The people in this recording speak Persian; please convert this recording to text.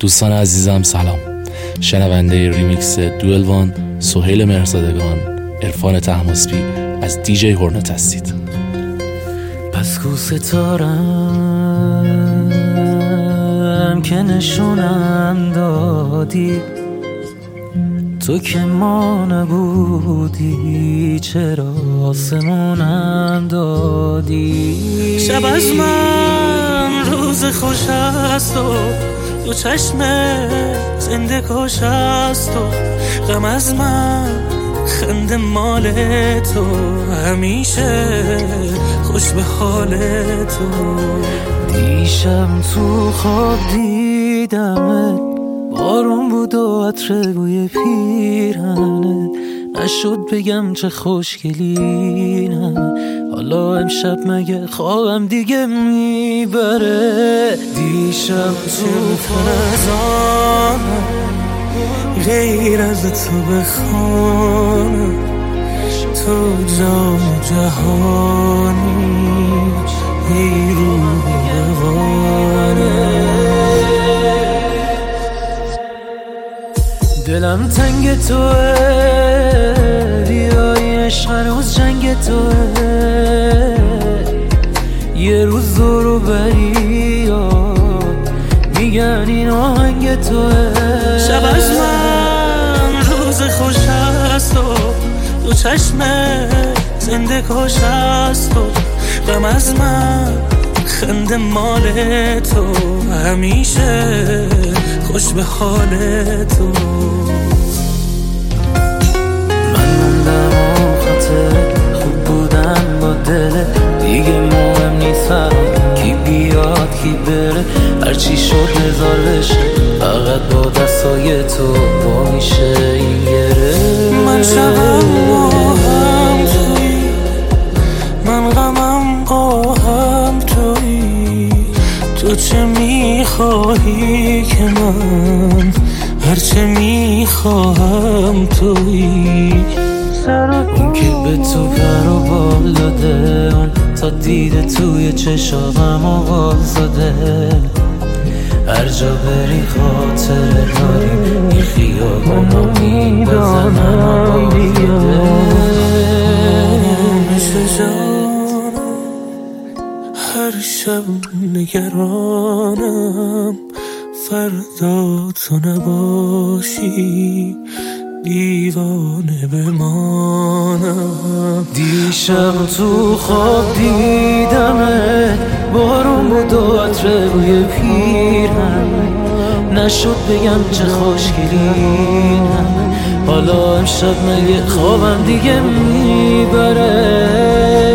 دوستان عزیزم سلام. شنونده ریمیکس دوئل1 سهیل مهرزادگان، عرفان طهماسبی از دیجی هورنت هستید. پس کو ستارم که نشونم دادی، تو که ما نبودی چرا آسمونم دادی. شب از من روز خوش است و تو چشم زنده کش است و غم از من خنده مال تو، همیشه خوش به حال تو. دیشب تو خواب دیدمت، بارون بود و عطر بوی پیرهنت، نشد بگم چه خوشگلی نه. حالا امشب مگه خوابم دیگه میبره. دیشب تو فرزانم غیر از تو بخوانم، تو جام جهانی ای روح روانه. دلم تنگ توه، بیای عشق هنوز جنگ توه. یه روز دورو بری میگن این آهنگ توه. شب از من روز خوش است و تو چشم زنده کش است و غم از من خنده مال تو، همیشه خوش به حال تو. من موندم و خاطر خوب بودن با دل دیگه مهم نیست کی بیاد کی بره. هرچی شد هزار بشه فقط با دستای تو با میشه این گره. من شبم با هم توی، من غمم با هم توی. تو چه میخواهی که من هرچه میخواهم توی. اون که به تو پر و بال داده، اون تا دیده توی چشاقم آواز داده. هر جا بری خاطر داریم، این خیابانا میدانم بیاده. مثل جانم هر شب نگرانم، فردا تو نباشی دیوانه بمانم. دیشب تو خواب دیدمت، بارون بود و عطر بوی پیرهن، نشد بگم چه خوشگلی نه. حالا امشب مگه خوابم دیگه میبره.